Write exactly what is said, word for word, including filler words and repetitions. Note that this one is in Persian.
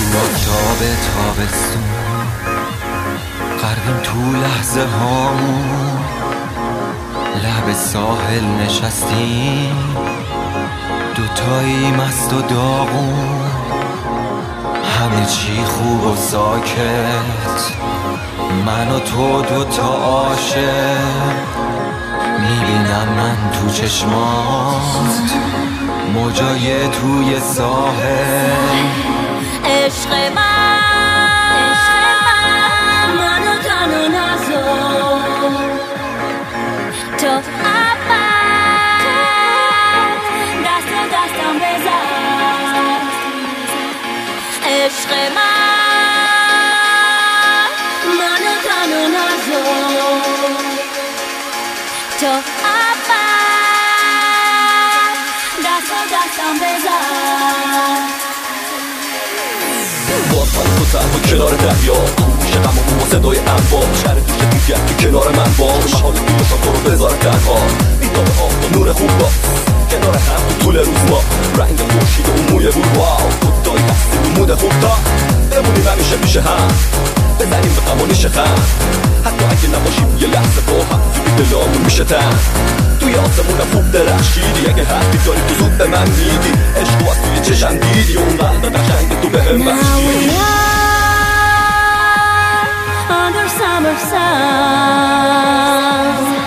با تاب تابستون غرقیم تو لحظه هامون، لب ساحل نشستیم دوتایی مست و داغون، همه چی خوب و ساکت، من و تو دوتا عاشق، میبینم من تو چشمات موجای توی ساحل. عشق من منو تنها نذار تا ابد، دست دستم بزن. عشق من منو تنها نذار تا ابد، دست دستم بزن. باز من تو تنها کنار دریا، گوش غمامون و صدای انبار، شهر دوش دیگر تو کنار من باش، محال دیوشا تو رو بذاره تنها، بیتاب آب و نور خوب باز کنار هم طول روز ما، رنگ خورشید و اون موی بود واو، دوتایی هستیم و مود خوب تا بمونیم همیشه پیش هم، بزنیم به غم و نیش خم، حتی اگه نباشیم یه لحظه با هم توی دلامون میشه تن، توی آسمونم خوب درخشیدی، اگه حرفی داری تو زود به من میگی، عشق و از توی چشم دیدی، اون قلب قشنگ تو به هم بخشیدی. Under summer sun